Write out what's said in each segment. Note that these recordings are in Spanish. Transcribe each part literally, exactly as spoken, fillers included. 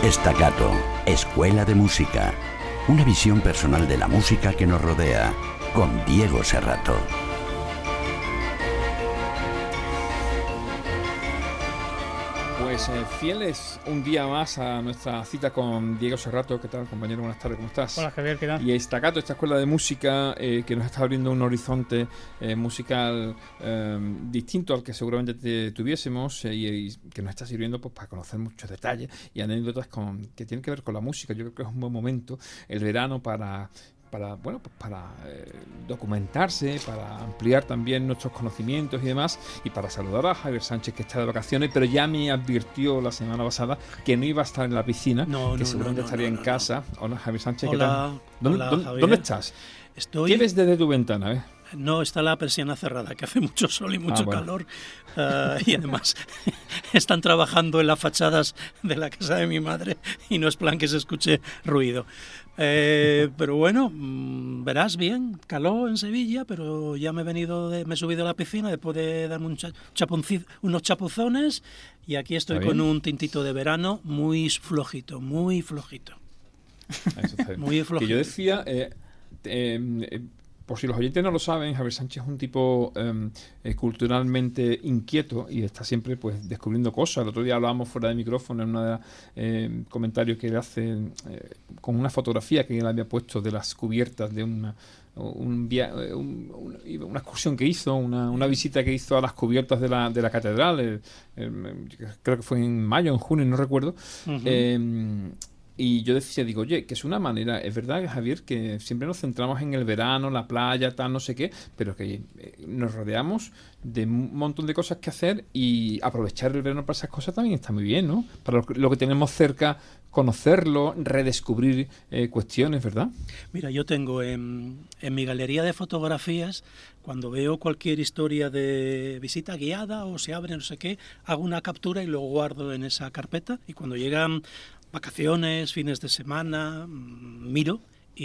Staccato, Escuela de Música. Una visión personal de la música que nos rodea, con Diego Serrato. Pues eh, fieles un día más a nuestra cita con Diego Serrato. ¿Qué tal, compañero? Buenas tardes, ¿cómo estás? Hola, Javier, ¿qué tal? Y Staccato, esta escuela de música eh, que nos está abriendo un horizonte eh, musical eh, distinto al que seguramente te tuviésemos eh, y, y que nos está sirviendo pues para conocer muchos detalles y anécdotas con, que tienen que ver con la música. Yo creo que es un buen momento, el verano, para... para bueno pues para eh, documentarse, para ampliar también nuestros conocimientos y demás, y para saludar a Javier Sánchez, que está de vacaciones, pero ya me advirtió la semana pasada que no iba a estar en la piscina, no, que no, seguramente no, no, estaría no, en no, casa. No. Hola, Javier Sánchez, hola, ¿qué tal? ¿Dónde, hola, dónde, Javier. ¿dónde estás? Estoy... ¿Qué ves desde tu ventana? Eh? No, está la persiana cerrada, que hace mucho sol y mucho ah, bueno. calor, uh, y además están trabajando en las fachadas de la casa de mi madre y no es plan que se escuche ruido. Eh, pero bueno, verás bien, calor en Sevilla, pero ya me he venido, de, me he subido a la piscina después de darme un chapuncito, unos chapuzones, y aquí estoy con un tintito de verano muy flojito, muy flojito. Eso está bien. Muy flojito. Que yo decía... Eh, eh, eh, por si los oyentes no lo saben, Javier Sánchez es un tipo eh, eh, culturalmente inquieto y está siempre pues descubriendo cosas. El otro día hablábamos fuera de micrófono en un eh, comentario que él hace eh, con una fotografía que él había puesto de las cubiertas de una, un via- un, un, una excursión que hizo, una, una visita que hizo a las cubiertas de la, de la catedral, eh, eh, creo que fue en mayo, en junio, no recuerdo. Uh-huh. eh, Y yo decía, digo, oye, que es una manera, es verdad, Javier, que siempre nos centramos en el verano, la playa, tal, no sé qué, pero que nos rodeamos de un montón de cosas que hacer, y aprovechar el verano para esas cosas también está muy bien, ¿no? Para lo que, lo que tenemos cerca, conocerlo, redescubrir eh, cuestiones, ¿verdad? Mira, yo tengo en, en mi galería de fotografías, cuando veo cualquier historia de visita guiada o se abre no sé qué, hago una captura y lo guardo en esa carpeta, y cuando llegan vacaciones, fines de semana, miro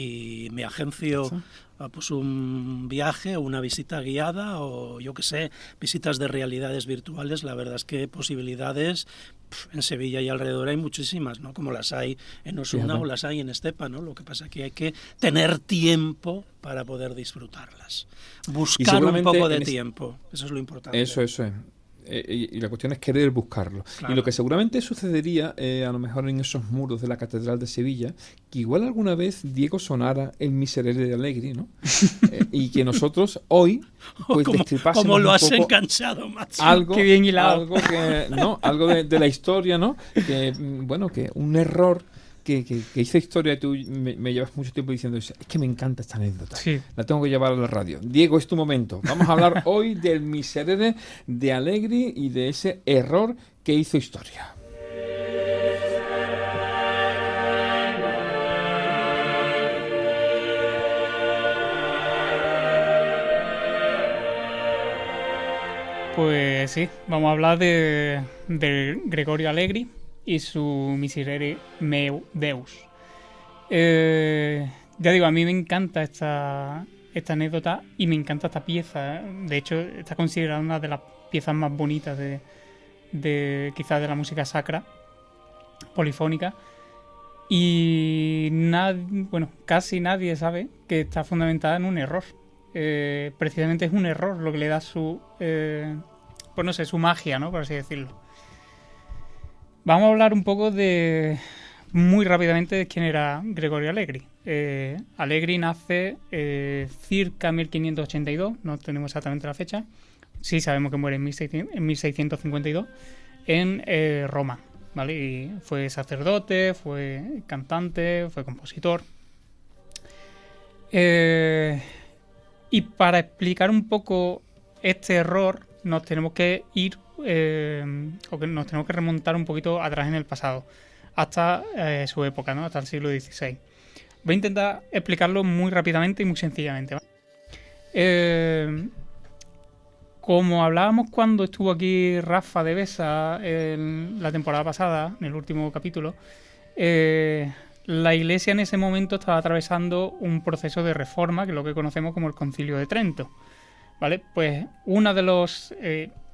y me agencio pues un viaje o una visita guiada o yo que sé, visitas de realidades virtuales. La verdad es que posibilidades pff, en Sevilla y alrededor hay muchísimas, ¿no? Como las hay en Osuna sí, o las hay en Estepa, ¿no? Lo que pasa es que hay que tener tiempo para poder disfrutarlas. Buscar un poco de es... tiempo, eso es lo importante. Eso, eso es. Eh, y la cuestión es querer buscarlo. Claro. Y lo que seguramente sucedería, eh, a lo mejor en esos muros de la Catedral de Sevilla, que igual alguna vez Diego sonara el Miserere de Allegri, ¿no? eh, y que nosotros hoy pues como, destripásemos como lo un has poco enganchado, macho. Algo, Qué bien hilado. algo que, no, algo de, de la historia, ¿no? Que bueno, que un error que, que, que hice historia, y tú me, me llevas mucho tiempo diciendo, es que me encanta esta anécdota, sí. La tengo que llevar a la radio. Diego, es tu momento. Vamos a hablar hoy del Miserere de Allegri y de ese error que hizo historia. Pues sí, vamos a hablar de, de Gregorio Allegri y su Miserere meu Deus. Eh, ya digo, a mí me encanta esta, esta anécdota y me encanta esta pieza. De hecho, está considerada una de las piezas más bonitas de, de quizás de la música sacra, polifónica. Y nadie, bueno, casi nadie sabe que está fundamentada en un error. Eh, precisamente es un error lo que le da su, eh, pues no sé, su magia, ¿no? Por así decirlo. Vamos a hablar un poco de, muy rápidamente, de quién era Gregorio Allegri. Eh, Allegri nace eh, circa mil quinientos ochenta y dos, no tenemos exactamente la fecha. Sí sabemos que muere en, mil seiscientos cincuenta y dos en eh, Roma, ¿vale? Y fue sacerdote, fue cantante, fue compositor. Eh, y para explicar un poco este error nos tenemos que ir Eh, o que nos tenemos que remontar un poquito atrás en el pasado, hasta eh, su época, ¿no? Hasta el siglo dieciséis. Voy a intentar explicarlo muy rápidamente y muy sencillamente, ¿vale? Eh, como hablábamos cuando estuvo aquí Rafa de Besa en la temporada pasada, en el último capítulo, eh, la Iglesia en ese momento estaba atravesando un proceso de reforma, que es lo que conocemos como el Concilio de Trento, ¿vale? Pues uno de los... Eh,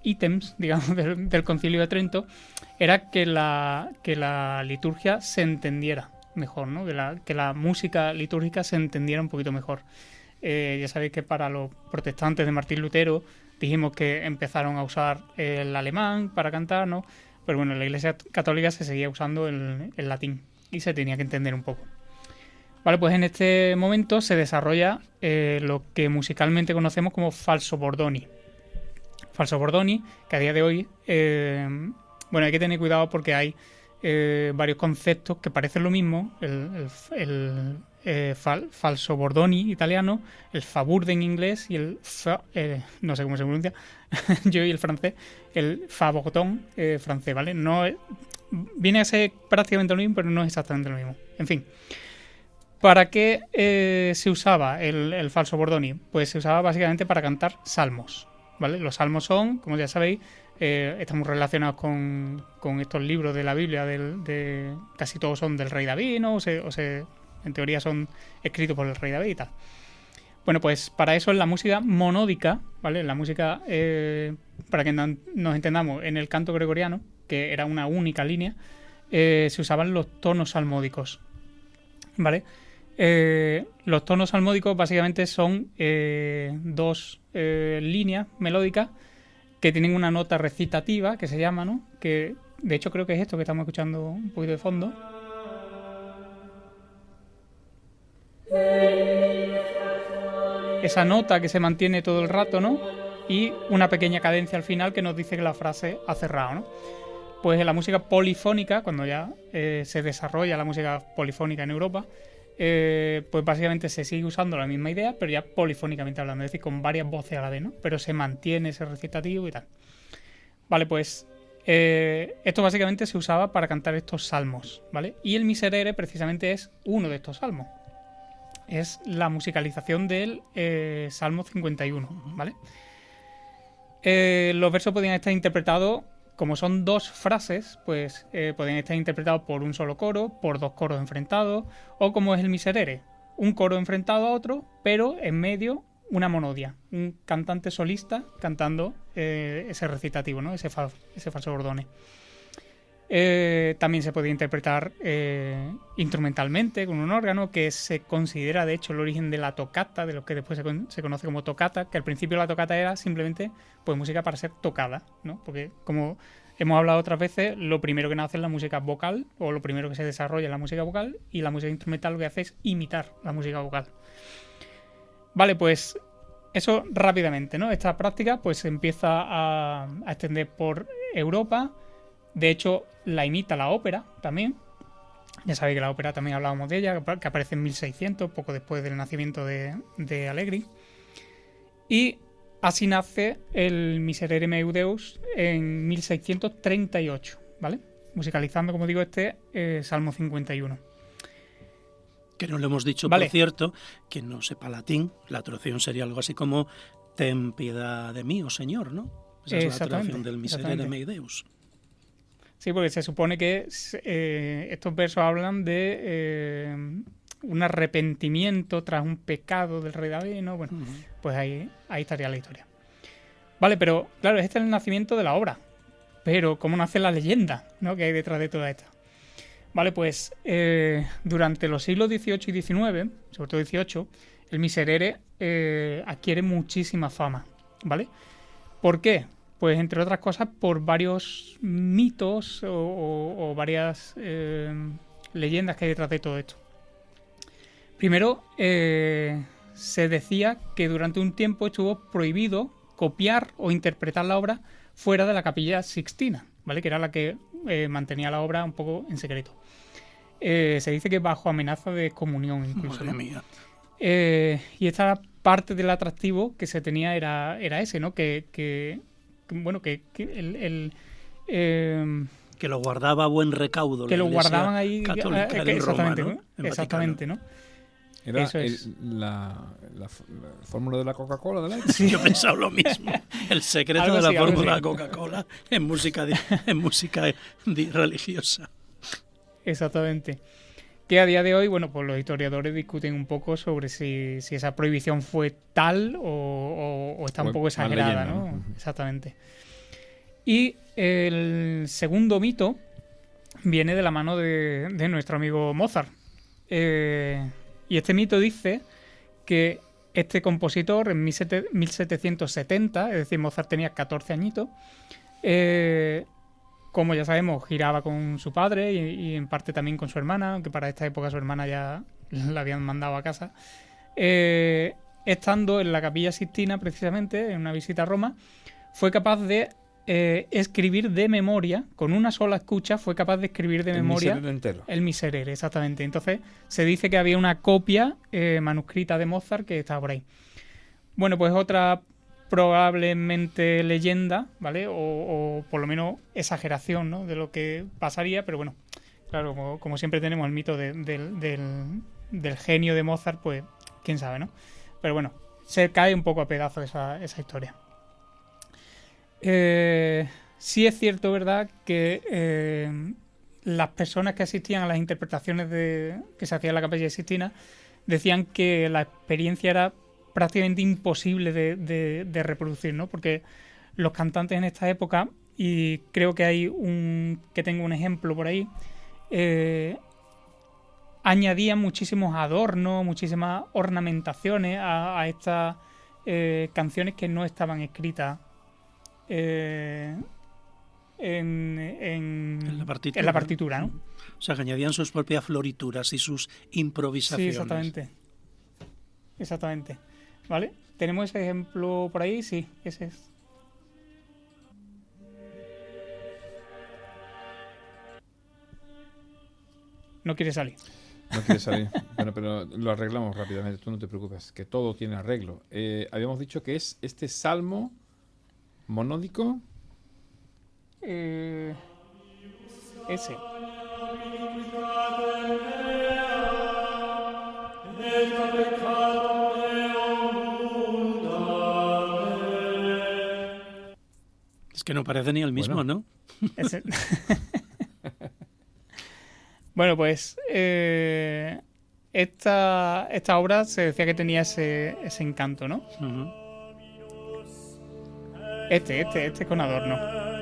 ítems, digamos, del, del Concilio de Trento era que la, que la liturgia se entendiera mejor, ¿no? Que la, que la música litúrgica se entendiera un poquito mejor. Eh, ya sabéis que para los protestantes de Martín Lutero dijimos que empezaron a usar el alemán para cantar, ¿no? Pero bueno, en la Iglesia Católica se seguía usando el, el latín y se tenía que entender un poco. Vale, pues en este momento se desarrolla eh, lo que musicalmente conocemos como falso Bordoni. Falso Bordoni, que a día de hoy, eh, bueno, hay que tener cuidado porque hay eh, varios conceptos que parecen lo mismo. El, el, el eh, fal, falso Bordoni italiano, el Faburde en inglés y el, fa, eh, no sé cómo se pronuncia, yo y el francés, el Fabordon eh, francés, ¿vale? No es, viene a ser prácticamente lo mismo, pero no es exactamente lo mismo. En fin. ¿Para qué eh, se usaba el, el falso Bordoni? Pues se usaba básicamente para cantar salmos, ¿vale? Los salmos son, como ya sabéis, eh, estamos relacionados con, con estos libros de la Biblia, del, de casi todos son del rey David, ¿no? O se, o se, en teoría son escritos por el rey David y tal. Bueno, pues para eso es la música monódica, ¿vale? La música, eh, para que nos entendamos, en el canto gregoriano, que era una única línea, eh, se usaban los tonos salmódicos, ¿vale? Eh, los tonos salmódicos básicamente son eh, dos eh, líneas melódicas que tienen una nota recitativa que se llama, ¿no? Que de hecho creo que es esto que estamos escuchando un poquito de fondo. Esa nota que se mantiene todo el rato, ¿no? Y una pequeña cadencia al final que nos dice que la frase ha cerrado, ¿no? Pues en la música polifónica, cuando ya eh, se desarrolla la música polifónica en Europa, Eh, pues básicamente se sigue usando la misma idea, pero ya polifónicamente hablando, es decir, con varias voces a la vez, ¿no? Pero se mantiene ese recitativo y tal. Vale, pues eh, esto básicamente se usaba para cantar estos salmos, ¿vale? Y el Miserere precisamente es uno de estos salmos. Es la musicalización del eh, Salmo cincuenta y uno, ¿vale? Eh, los versos podían estar interpretados. Como son dos frases, pues eh, pueden estar interpretados por un solo coro, por dos coros enfrentados, o como es el Miserere, un coro enfrentado a otro, pero en medio una monodia, un cantante solista cantando eh, ese recitativo, ¿no? Ese, fa, ese falso Bordone. Eh, también se podía interpretar eh, instrumentalmente con un órgano, que se considera de hecho el origen de la toccata, de lo que después se, con, se conoce como toccata, que al principio la toccata era simplemente pues música para ser tocada, ¿no? Porque como hemos hablado otras veces, lo primero que nace es la música vocal, o lo primero que se desarrolla es la música vocal, y la música instrumental lo que hace es imitar la música vocal. Vale, pues eso rápidamente, ¿no? Esta práctica pues se empieza a, a extender por Europa. De hecho, la imita la ópera también. Ya sabéis que la ópera también hablábamos de ella, que aparece en mil seiscientos, poco después del nacimiento de, de Allegri. Y así nace el Miserere meu Deus en mil seiscientos treinta y ocho, ¿vale? Musicalizando, como digo, este eh, Salmo cincuenta y uno. Que no lo hemos dicho, vale. Por cierto, quien no sepa latín, la traducción sería algo así como ten piedad de mí, oh Señor, ¿no? Esa es la traducción del Miserere meu Deus. Sí, porque se supone que eh, estos versos hablan de eh, un arrepentimiento tras un pecado del rey David, ¿no? Bueno, uh-huh. Pues ahí, ahí estaría la historia. Vale, pero claro, este es el nacimiento de la obra. Pero ¿cómo nace la leyenda, ¿no? Que hay detrás de toda esta? Vale, pues eh, durante los siglos dieciocho y diecinueve, sobre todo dieciocho, el Miserere eh, adquiere muchísima fama, ¿vale? ¿Por qué? Pues entre otras cosas por varios mitos o, o, o varias eh, leyendas que hay detrás de todo esto. Primero, eh, se decía que durante un tiempo estuvo prohibido copiar o interpretar la obra fuera de la Capilla Sixtina, ¿vale? Que era la que eh, mantenía la obra un poco en secreto. Eh, se dice que bajo amenaza de excomunión incluso. Madre mía. Eh, y esta parte del atractivo que se tenía era, era ese, ¿no? Que... que bueno, que, que el... el eh, que lo guardaba a buen recaudo. Que lo guardaban ahí... Católica eh, de exactamente, Roma, ¿no? ¿no? Exactamente, ¿no? Era Eso es. el, la, la, la fórmula de la Coca-Cola de la sí, yo he pensado lo mismo. El secreto de la así, fórmula de Coca-Cola en música, de, en música de, religiosa. Exactamente. Que a día de hoy, bueno, pues los historiadores discuten un poco sobre si, si esa prohibición fue tal o, o, o está un poco exagerada, ¿no? ¿no? Exactamente. Y el segundo mito viene de la mano de, de nuestro amigo Mozart. Eh, y este mito dice que este compositor en mil setecientos setenta, es decir, Mozart tenía catorce añitos, eh, como ya sabemos, giraba con su padre y, y en parte también con su hermana, aunque para esta época su hermana ya la habían mandado a casa. Eh, estando en la Capilla Sixtina, precisamente, en una visita a Roma, fue capaz de eh, escribir de memoria, con una sola escucha, fue capaz de escribir de el memoria Miserere entero. el Miserere, exactamente. Entonces, se dice que había una copia eh, manuscrita de Mozart que estaba por ahí. Bueno, pues otra probablemente leyenda, ¿vale? O, o por lo menos exageración, ¿no? De lo que pasaría, pero bueno, claro, como, como siempre tenemos el mito de, de, del, del genio de Mozart, pues quién sabe, ¿no? Pero bueno, se cae un poco a pedazos esa, esa historia. Eh, sí es cierto, ¿verdad?, que eh, las personas que asistían a las interpretaciones de, que se hacían en la Capilla Sixtina decían que la experiencia era prácticamente imposible de, de, de reproducir, ¿no? Porque los cantantes en esta época, y creo que hay un que tengo un ejemplo por ahí, eh, añadían muchísimos adornos, muchísimas ornamentaciones a, a estas eh, canciones que no estaban escritas eh, en, en, en la partitura, en la partitura, ¿no? O sea, que añadían sus propias florituras y sus improvisaciones. Sí, exactamente. Exactamente. ¿Vale? ¿Tenemos ese ejemplo por ahí? Sí, ese es. No quiere salir. No quiere salir. Bueno, pero lo arreglamos rápidamente, tú no te preocupes, que todo tiene arreglo. Eh, habíamos dicho que es este salmo monódico. Eh, ese. Es que no parece ni el mismo, Bueno. ¿no? Ese. Bueno, pues eh, esta, esta obra se decía que tenía ese, ese encanto, ¿no? Uh-huh. Este, este, este con adorno.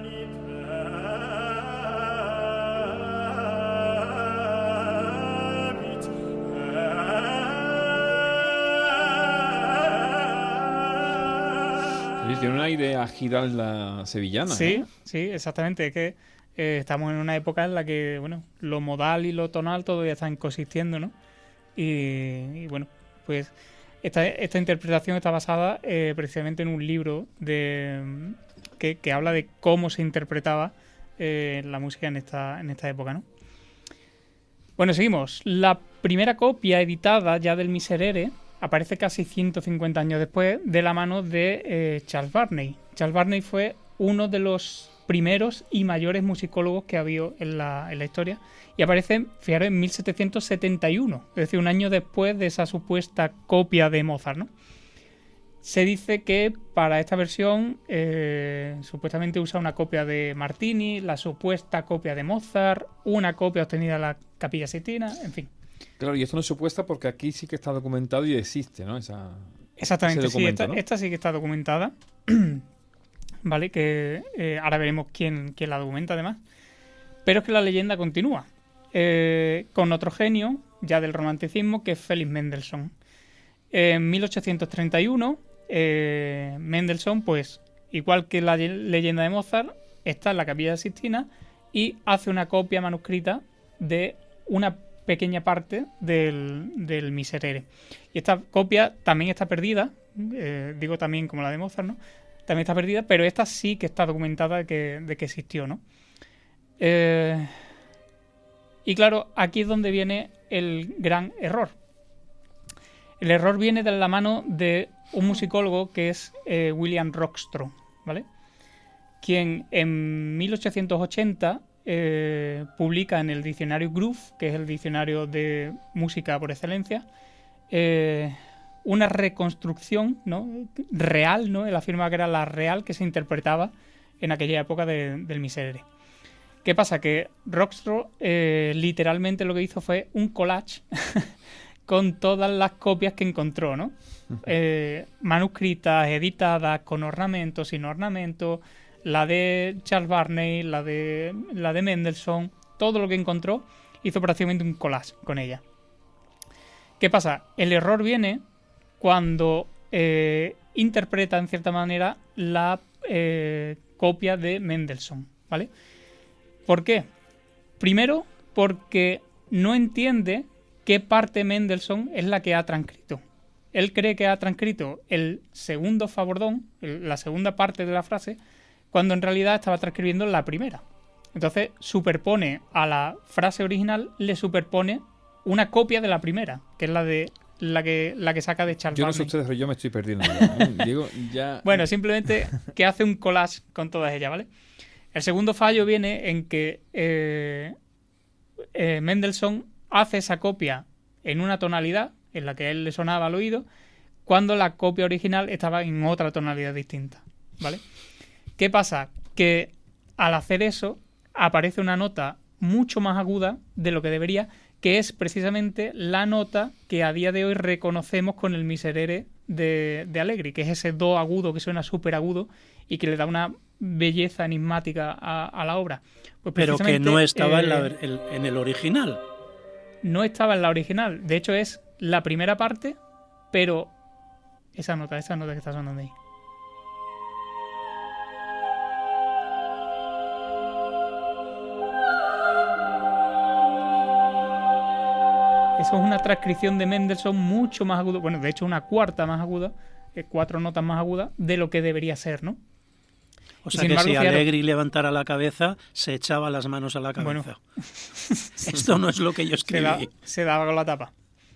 Sí, tiene una idea Giralda sevillana. Sí, ¿eh? sí, exactamente. Es que eh, estamos en una época en la que, bueno, lo modal y lo tonal todavía están coexistiendo, ¿no? Y, y bueno, pues esta, esta interpretación está basada eh, precisamente en un libro de que, que habla de cómo se interpretaba eh, la música en esta, en esta época, ¿no? Bueno, seguimos. La primera copia editada ya del Miserere aparece casi ciento cincuenta años después de la mano de eh, Charles Burney. Charles Burney fue uno de los primeros y mayores musicólogos que ha habido en la, en la historia y aparece, fijaros, en mil setecientos setenta y uno, es decir, un año después de esa supuesta copia de Mozart, ¿no? Se dice que para esta versión eh, supuestamente usa una copia de Martini, la supuesta copia de Mozart, una copia obtenida de la Capilla Sixtina, en fin. Claro, y esto no es supuesta porque aquí sí que está documentado y existe, ¿no? Esa, Exactamente, ese documento, sí, esta, ¿no? esta sí que está documentada. Vale, que eh, ahora veremos quién, quién la documenta además. Pero es que la leyenda continúa. Eh, con otro genio, ya del romanticismo, que es Felix Mendelssohn. En mil ochocientos treinta y uno, eh, Mendelssohn, pues, igual que la leyenda de Mozart, está en la Capilla Sixtina y hace una copia manuscrita de una pequeña parte del, del Miserere. Y esta copia también está perdida, eh, digo también como la de Mozart, ¿no? También está perdida, pero esta sí que está documentada de que, de que existió, ¿no? Eh, y claro, aquí es donde viene el gran error. El error viene de la mano de un musicólogo que es eh, William Rockstro, ¿vale? Quien en mil ochocientos ochenta eh, publica en el diccionario Groove, que es el diccionario de música por excelencia, eh, una reconstrucción, ¿no?, real, ¿no? Él afirma que era la real que se interpretaba en aquella época de, del Miserere. ¿Qué pasa? Que Rockstro eh, literalmente lo que hizo fue un collage con todas las copias que encontró, ¿no? Eh, manuscritas, editadas, con ornamentos, sin ornamentos, la de Charles Barney, la de, la de Mendelssohn, todo lo que encontró, hizo prácticamente un collage con ella. ¿Qué pasa? El error viene cuando eh, interpreta en cierta manera la eh, copia de Mendelssohn, ¿vale? ¿Por qué? Primero, porque no entiende qué parte Mendelssohn es la que ha transcrito. Él cree que ha transcrito el segundo favordón, el, la segunda parte de la frase, cuando en realidad estaba transcribiendo la primera. Entonces superpone a la frase original, le superpone una copia de la primera, que es la de la que la que saca de Charles Yo no sé Barney. ustedes, pero yo me estoy perdiendo. Ya, ¿eh? Diego, ya... Bueno, simplemente que hace un collage con todas ellas, ¿vale? El segundo fallo viene en que eh, eh, Mendelssohn hace esa copia en una tonalidad en la que a él le sonaba al oído, cuando la copia original estaba en otra tonalidad distinta, ¿vale? ¿Qué pasa? Que al hacer eso aparece una nota mucho más aguda de lo que debería, que es precisamente la nota que a día de hoy reconocemos con el Miserere de, de Allegri, que es ese do agudo que suena súper agudo y que le da una belleza enigmática a, a la obra. Pues pero que no estaba eh, en, la, el, en el original. No estaba en la original. De hecho, es la primera parte, pero esa nota, esa nota que está sonando ahí. Eso es una transcripción de Mendelssohn mucho más aguda, bueno, de hecho una cuarta más aguda, eh, cuatro notas más agudas de lo que debería ser, ¿no? O sea, que si Allegri levantara la cabeza, se echaba las manos a la cabeza. Bueno, esto no es lo que yo escribí. Se, da, se daba con la tapa.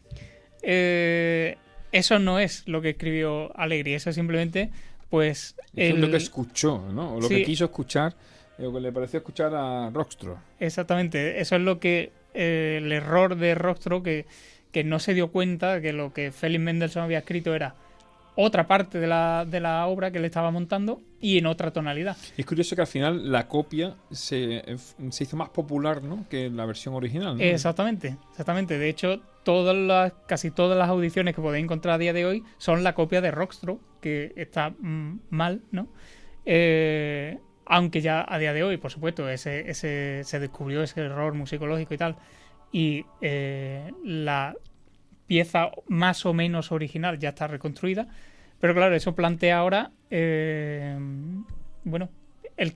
Eh, eso no es lo que escribió Allegri, eso es simplemente, pues... Eso el... es lo que escuchó, ¿no? O lo sí. que quiso escuchar, lo que le pareció escuchar a Rockstro. Exactamente, eso es lo que... Eh, el error de Rockstro, que, que no se dio cuenta que lo que Felix Mendelssohn había escrito era otra parte de la, de la obra que le estaba montando y en otra tonalidad. Es curioso que al final la copia se, se hizo más popular, ¿no?, que la versión original, ¿no? Exactamente, exactamente. De hecho, todas las, casi todas las audiciones que podéis encontrar a día de hoy son la copia de Rockstro, que está mm, mal, ¿no? Eh, aunque ya a día de hoy, por supuesto, ese, ese se descubrió ese error musicológico y tal, y eh, la pieza más o menos original ya está reconstruida, pero claro, eso plantea ahora eh, bueno, el,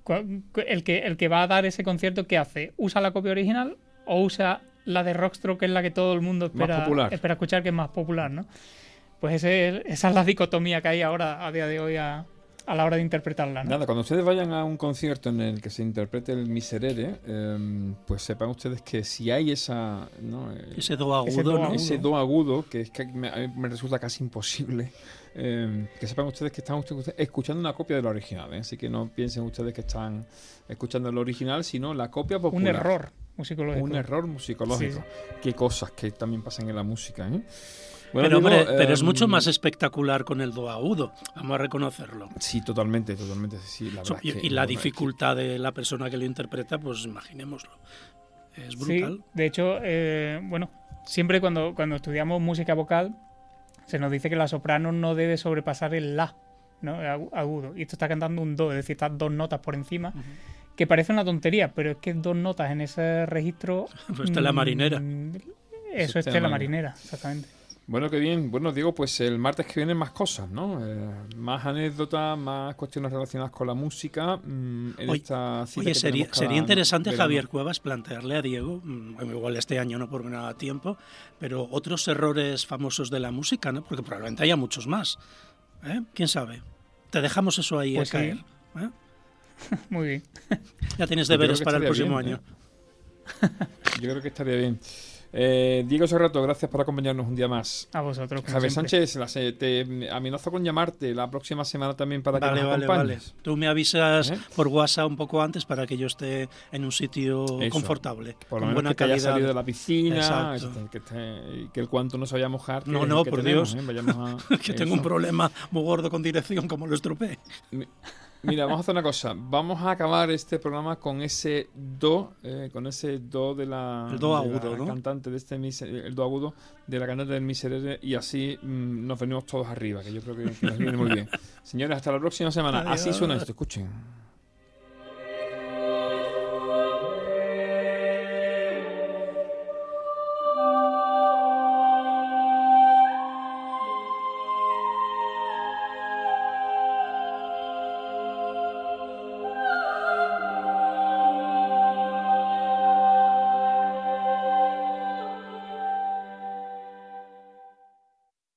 el, que, el que va a dar ese concierto, ¿qué hace? ¿Usa la copia original o usa la de Rockstro, que es la que todo el mundo espera, espera escuchar, que es más popular, ¿no? Pues ese, esa es la dicotomía que hay ahora a día de hoy a a la hora de interpretarla, ¿no? Nada, cuando ustedes vayan a un concierto en el que se interprete el Miserere, eh, pues sepan ustedes que si hay esa, ¿no? ese do agudo, ese do, ¿no? ese do agudo, que es que me, me resulta casi imposible, eh, que sepan ustedes que están ustedes escuchando una copia de la original, ¿eh? Así que no piensen ustedes que están escuchando el original, sino la copia popular. Un error musicológico. Un error musicológico. Sí. Qué cosas que también pasan en la música, ¿eh? Bueno, pero, digo, hombre, eh, pero es mucho más espectacular con el do agudo, vamos a reconocerlo. Sí, totalmente, totalmente. Sí, la verdad y, que, y la bueno, dificultad que... de la persona que lo interpreta, pues imaginémoslo. Es brutal. Sí, de hecho, eh, bueno, siempre cuando, cuando estudiamos música vocal, se nos dice que la soprano no debe sobrepasar el la, ¿no? Agudo. Y esto está cantando un do, es decir, estas dos notas por encima, uh-huh. que parece una tontería, pero es que dos notas en ese registro... Pues Estela Marinera. Mmm, eso es Estela Marinera, exactamente. Bueno, qué bien. Bueno, Diego, pues el martes que viene más cosas, ¿no? Eh, más anécdotas, más cuestiones relacionadas con la música. Mmm, en oye, esta cita oye que sería, cada, sería interesante, verano. Javier Cuevas, plantearle a Diego, mmm, igual este año no porque no da tiempo, pero otros errores famosos de la música, ¿no? Porque probablemente haya muchos más. ¿Eh? ¿Quién sabe? Te dejamos eso ahí pues a sí. caer. ¿Eh? Muy bien. Ya tienes deberes para el próximo bien, año. ¿eh? Yo creo que estaría bien. Eh, Diego Serrato, gracias por acompañarnos un día más. A vosotros. Javier siempre. Sánchez, la, te amenazo con llamarte la próxima semana también para vale, que nos vale, acompañes. Vale. Tú me avisas ¿Eh? por WhatsApp un poco antes para que yo esté en un sitio Eso. confortable, por lo con menos buena que te calidad. haya salido de la piscina, Exacto. que, te, que el cuanto no se vaya a mojar. Que, no, no, que por tenemos, Dios, ¿eh? Vayamos a, que tengo un problema muy gordo con dirección, como lo estropeé. Mira, vamos a hacer una cosa. Vamos a acabar este programa con ese do, eh, con ese do de la, el do de agudo, la ¿no? cantante de este el do agudo de la cantante del Miserere, y así mmm, nos venimos todos arriba, que yo creo que, que nos viene muy bien. Señores, hasta la próxima semana. Adiós. Así suena esto, escuchen.